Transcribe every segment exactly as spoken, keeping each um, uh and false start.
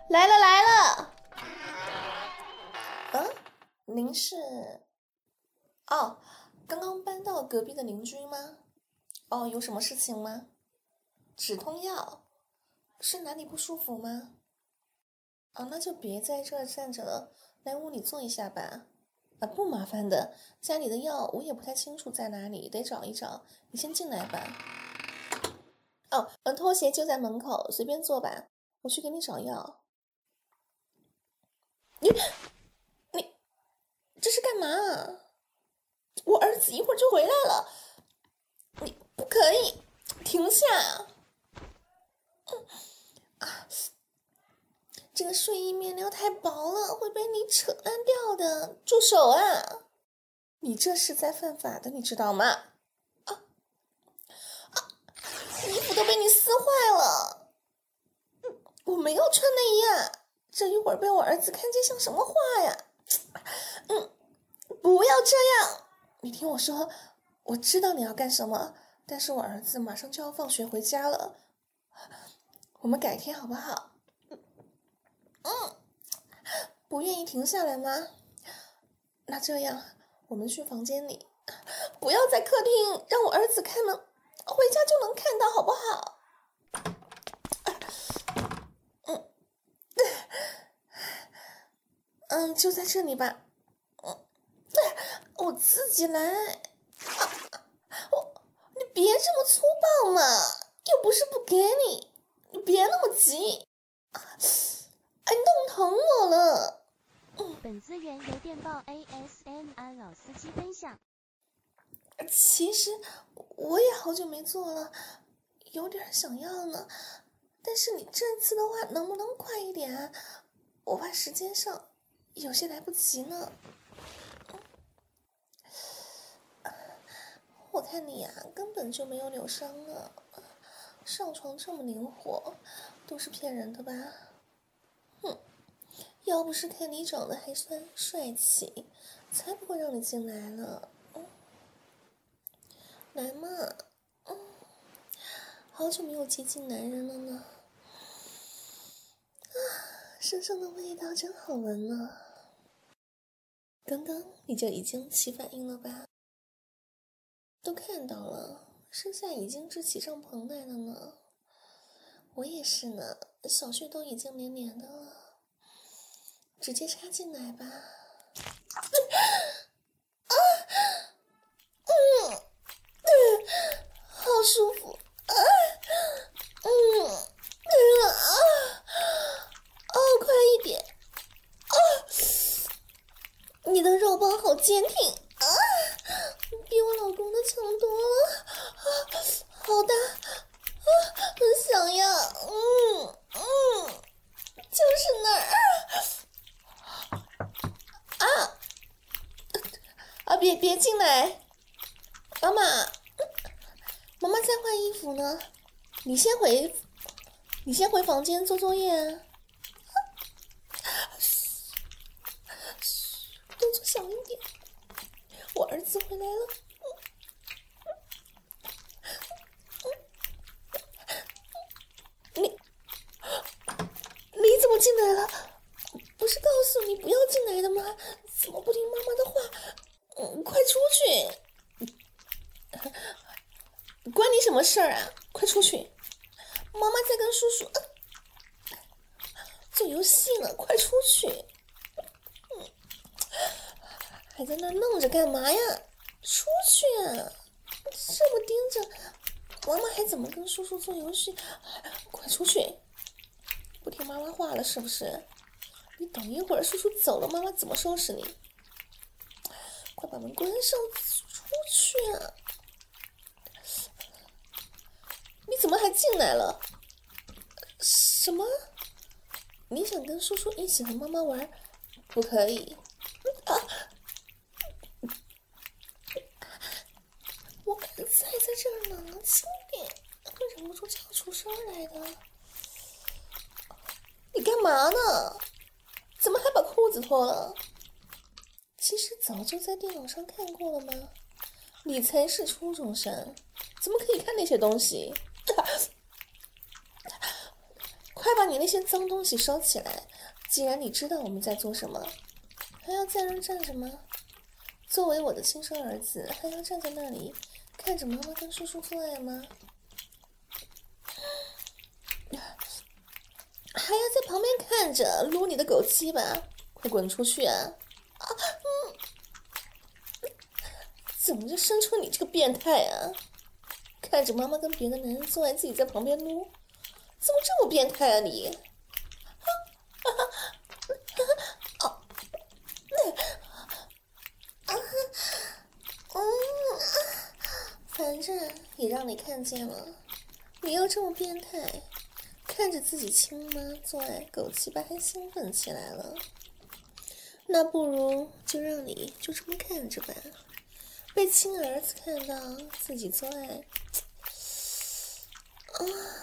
来了来了。嗯，您是？哦，刚刚搬到隔壁的邻居吗？哦，有什么事情吗？止痛药？是哪里不舒服吗？哦，那就别在这儿站着了，来屋里坐一下吧。啊，不麻烦的，家里的药我也不太清楚在哪里，得找一找。你先进来吧。哦，嗯，拖鞋就在门口，随便坐吧，我去给你找药。你你这是干嘛？我儿子一会儿就回来了，你不可以停下。嗯啊，这个睡衣面料太薄了，会被你扯烂掉的，住手啊！你这是在犯法的，你知道吗？啊啊！衣服都被你撕坏了。嗯，我没有穿内衣啊，这一会儿被我儿子看见像什么话呀？嗯，不要这样，你听我说，我知道你要干什么，但是我儿子马上就要放学回家了，我们改天好不好？嗯，不愿意停下来吗？那这样，我们去房间里，不要在客厅，让我儿子开门，回家就能看到，好不好？嗯，嗯，就在这里吧。嗯，我自己来。啊，我，你别这么粗暴嘛，又不是不给你，你别那么急。哎，弄疼我了。嗯， 本资源由电报 A S M R 老司机分享。 其实我也好久没做了，有点想要呢。但是你这次的话，能不能快一点？我怕时间上有些来不及呢。我看你呀、啊，根本就没有扭伤呢，上床这么灵活，都是骗人的吧？哼，要不是看你长得还算帅气，才不会让你进来呢。嗯，来嘛，嗯，好久没有接近男人了呢。啊，身上的味道真好闻呢。刚刚你就已经起反应了吧？都看到了，剩下已经支起帐篷来了呢。我也是呢，小穴都已经黏黏的了，直接插进来吧。啊，嗯，嗯，好舒服啊，嗯，嗯啊，哦，快一点啊！你的肉棒好坚挺啊，比我老公的强多了啊，好大啊，很想要，嗯嗯，就是那儿啊啊！别别进来，妈妈，妈妈在换衣服呢，你先回，你先回房间做作业啊。动作小一点，我儿子回来了。你你怎么进来了？不是告诉你不要进来的吗？怎么不听妈妈的话？嗯，快出去！关你什么事儿啊？快出去！妈妈在跟叔叔、呃、做游戏呢，快出去！嗯，还在那愣着干嘛呀？出去啊！这么盯着，妈妈还怎么跟叔叔做游戏？快出去！不听妈妈话了是不是？你等一会儿叔叔走了，妈妈怎么收拾你？快把门关上，出去啊！你怎么还进来了？什么？你想跟叔叔一起和妈妈玩？不可以！啊！我儿子还在这儿呢，轻点，会忍不住叫出声来的。你干嘛呢？怎么还把裤子脱了？其实早就在电脑上看过了吗？你才是初中生，怎么可以看那些东西？快把把你那些脏东西收起来。既然你知道我们在做什么，还要在那站着吗？作为我的亲生儿子，还要站在那里看着妈妈跟叔叔做爱吗？还要在旁边看着撸你的狗鸡吧？快滚出去啊！啊，嗯，怎么就生出你这个变态啊？看着妈妈跟别的男人做爱，自己在旁边撸，怎么这么变态啊你？啊啊啊！哦，啊，嗯，反正也让你看见了，你又这么变态。看着自己亲妈做爱，狗鸡巴还兴奋起来了。那不如就让你就这么看着吧。被亲儿子看到自己做爱，啊，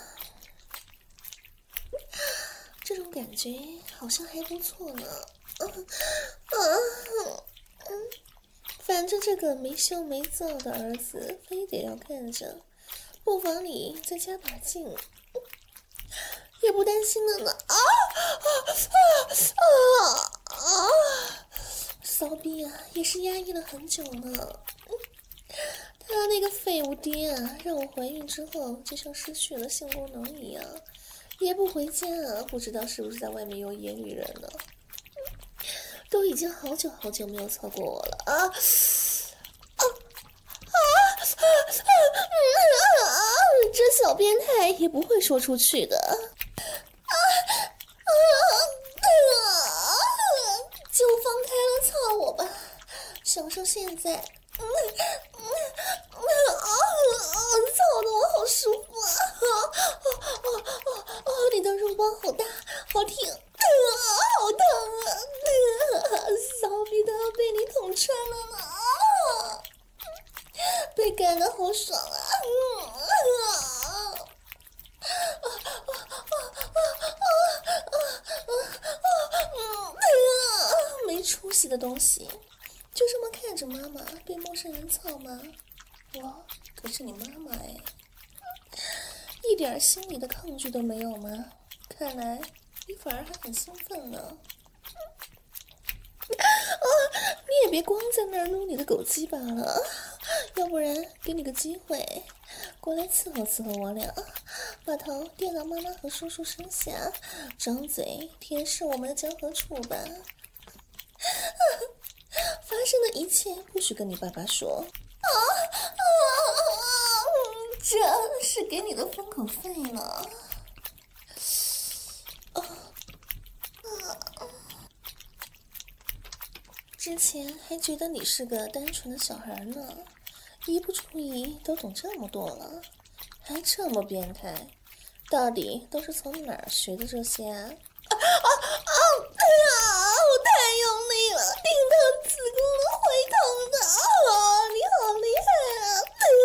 这种感觉好像还不错呢。啊啊，嗯，反正这个没羞没臊的儿子非得要看着，不妨你再加把劲。也不担心了呢。啊啊啊啊啊！骚逼啊，也是压抑了很久了。他那个废物爹啊，让我怀孕之后就像失去了性功能一样，也不回家啊，不知道是不是在外面有野女人呢？都已经好久好久没有操过我了啊！啊啊啊啊！这小变态也不会说出去的。啊啊啊！就放开了操我吧，享受现在。嗯嗯嗯啊啊！操的我好舒服啊！啊啊啊啊！你的肉包好大，好挺，啊，好疼啊！啊，骚逼都要被你捅穿了呢！啊，被干的好爽啊！嗯啊！没出息的东西，就这么看着妈妈被陌生人操吗？我可是你妈妈哎，一点心里的抗拒都没有吗？看来你反而还很兴奋呢。啊，你也别光在那儿撸你的狗鸡巴了，要不然给你个机会，过来伺候伺候我俩，把头垫到妈妈和叔叔身下，张嘴舔舐我们的交合处吧。啊，发生的一切不许跟你爸爸说。啊啊！这是给你的封口费呢。啊啊！之前还觉得你是个单纯的小孩呢，一不注意都懂这么多了，还这么变态，到底都是从哪儿学的这些啊？啊啊啊！哎呀，我太用力了，顶到子宫都会痛的啊！你好厉害啊！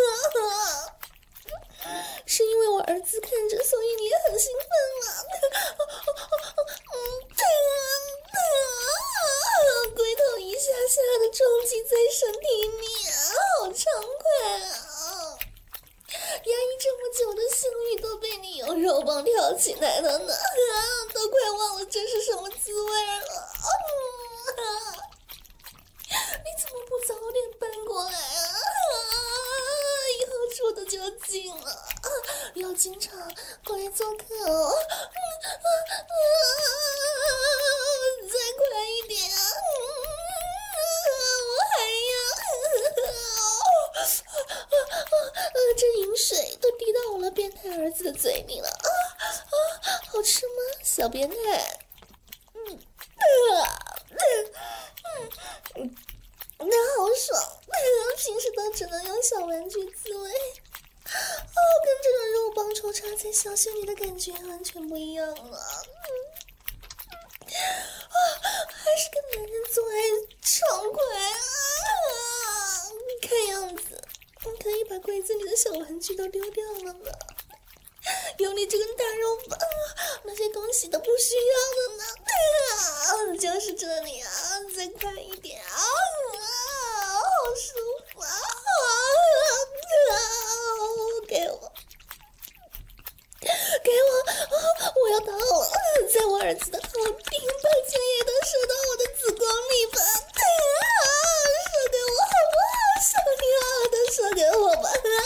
啊，是因为我儿子看着，所以你也很兴奋吗？嗯，龟头一下下的撞击在身体里啊，好畅快啊！压抑这么久的性欲都被你用肉棒挑起来了呢，啊，都快忘了这是什么滋味了。啊，你怎么不早点搬过来啊？以后住的就近了，啊，要经常过来做客哦。嗯啊啊，再快一点啊！我还要，这饮水都滴到我了变态儿子的嘴里了啊啊！好吃吗，小变态？嗯啊嗯嗯，那好爽！平时都只能用小玩具自慰，哦，跟这种肉棒抽插在小穴里的感觉完全不一样了。啊，还是跟男人做爱畅快啊！看样子你可以把柜子里的小玩具都丢掉了呢。有你这根大肉棒，那些东西都不需要了呢。啊，就是这里啊，再快一点啊！啊，好舒服啊！啊，给我，给我，啊，我要到了！ 儿子的好病，把精液都射到我的子宫里吧！啊，射给我好不好？小女儿的射给我吧！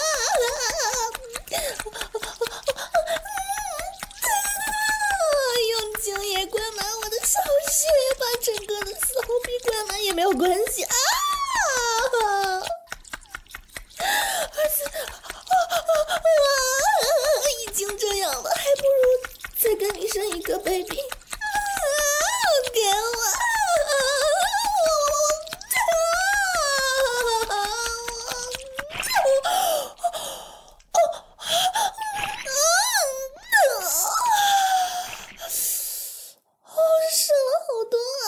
用精液灌满我的小穴，把整个的骚逼灌满也没有关系啊！儿子，啊啊啊！已经这样了，还不如再跟你生一个 baby。给我！哦，射了好多啊！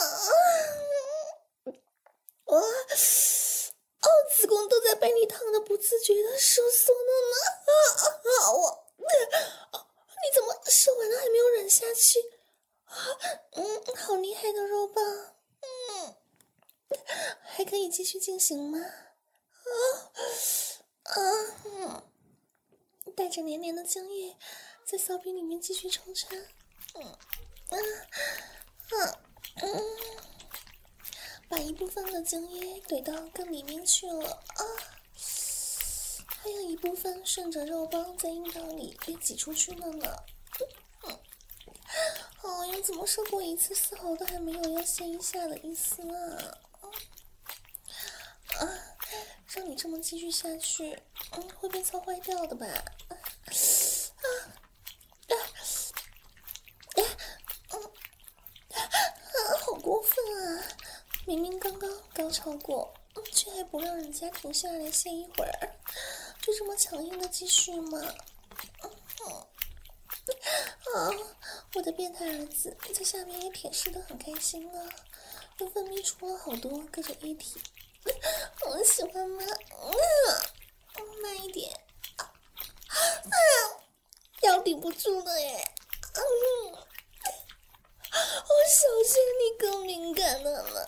哇！哦，子宫都在被你烫的不自觉的收缩了呢！啊啊！我，你怎么射完了还没有忍下去？嗯，好厉害的肉棒，嗯，还可以继续进行吗？啊啊，嗯，带着黏黏的精液在骚逼里面继续抽插，嗯啊啊嗯，把一部分的精液怼到更里面去了啊，还有一部分顺着肉棒在阴道里被挤出去了呢。哦哟，怎么说过一次丝毫都还没有要歇一下的意思啊！啊，让你这么继续下去，嗯，会被操坏掉的吧？啊啊啊！嗯啊，好过分啊！明明刚刚高潮过，却还不让人家停下来歇一会儿，就这么强硬的继续吗？嗯啊！我的变态儿子在下面也舔舐得很开心啊，又分泌出了好多各种液体，我喜欢吗？嗯，慢一点，啊，腰顶不住了耶！嗯，我小心你更敏感了呢。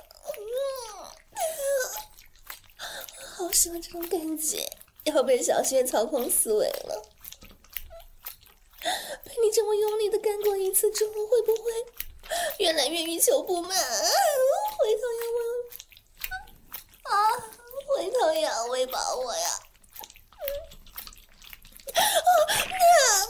嗯，好喜欢这种感觉，要被小穴操控思维了。被你这么用力的干过一次之后，会不会越来越欲求不满？回头要喂啊，回头也要喂饱我呀！啊，那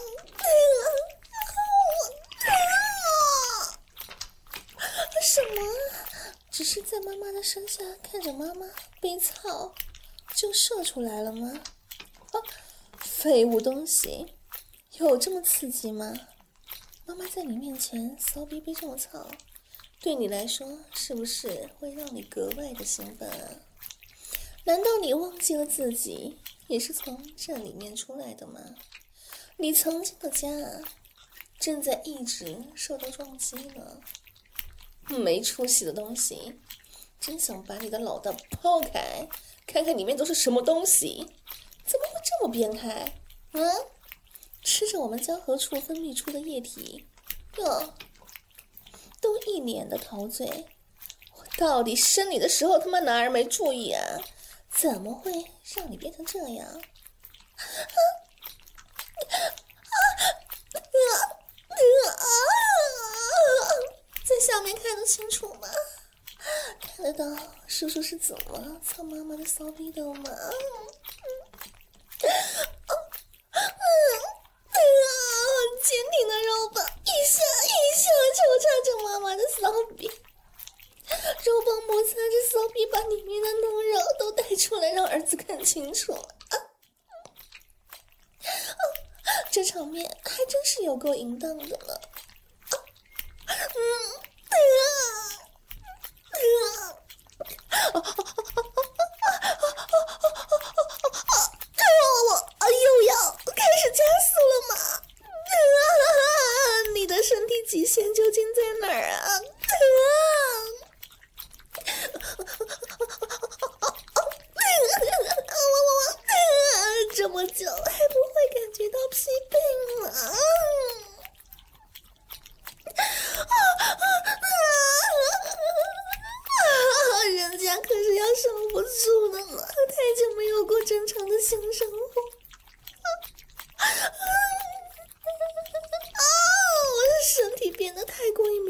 那什么？只是在妈妈的身下看着妈妈被操，就射出来了吗？啊，废物东西！有这么刺激吗？妈妈在你面前骚逼逼这么操，对你来说是不是会让你格外的兴奋啊？难道你忘记了自己也是从这里面出来的吗？你曾经的家正在一直受到撞击呢。没出息的东西，真想把你的脑袋抛开，看看里面都是什么东西，怎么会这么变态？嗯？吃着我们交合处分泌出的液体，哟，都一脸的陶醉。我到底生你的时候他妈哪儿没注意啊？怎么会让你变成这样？啊啊啊啊！在下面看得清楚吗？看得到叔叔是怎么操妈妈的骚逼的吗？坚挺的肉棒一下一下抽插着妈妈的骚逼，肉棒摩擦着骚逼，把里面的嫩肉都带出来让儿子看清楚了。啊啊、这场面还真是有够淫荡的呢。啊嗯啊啊啊我又要开始加速了吗？啊！你的身体极限究竟在哪儿啊？这么久还不会感觉到疲惫吗？人家可是要受不住的呢，太久没有过正常的性生活。啊！我的身体变得太过于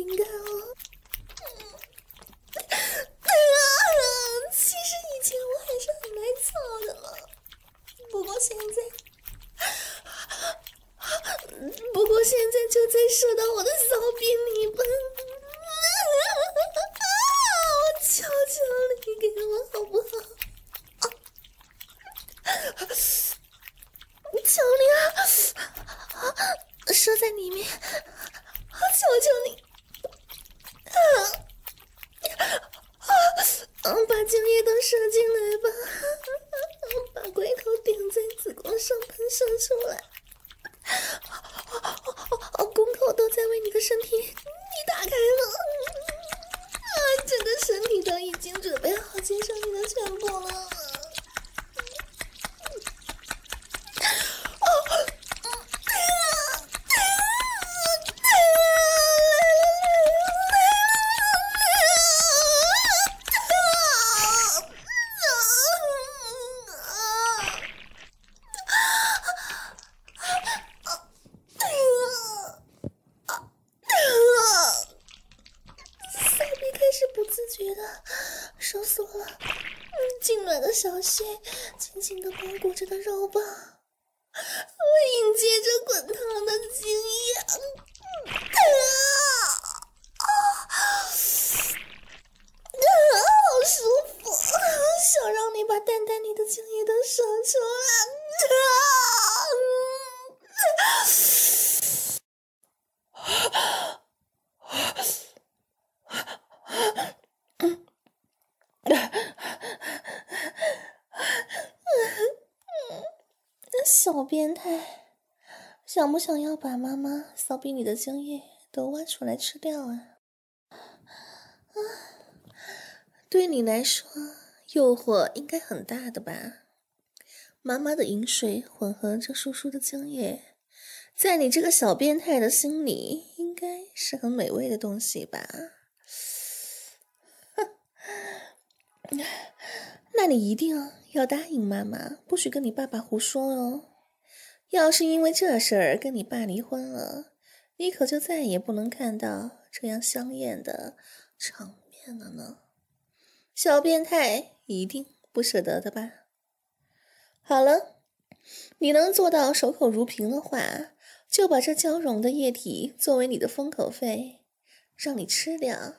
现在就在射到我的骚逼里吧！我求求你给我好不好？求你啊！射在里面，求求你！啊！把精液都射进来吧，把龟头顶在子宫上喷射出来。宫口都在为你的身体你打开了，啊，整个身体都已经准备好接受你的全部了。收缩了，痉挛的小穴紧紧地包裹着的肉棒，我迎接着滚烫的精液，啊啊啊！好舒服，想让你把蛋蛋里的精液都射出来。小变态，想不想要把妈妈骚逼里的精液都挖出来吃掉啊？啊，对你来说，诱惑应该很大的吧？妈妈的饮水混合着叔叔的精液，在你这个小变态的心里，应该是很美味的东西吧？那你一定要答应妈妈，不许跟你爸爸胡说哦。要是因为这事儿跟你爸离婚了，你可就再也不能看到这样香艳的场面了呢。小变态一定不舍得的吧？好了，你能做到守口如瓶的话，就把这交融的液体作为你的封口费，让你吃掉。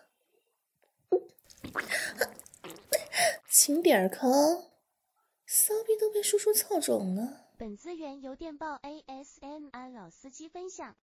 轻点儿口，骚逼都被叔叔操肿了。 本资源由电报 A S M R 老司机分享。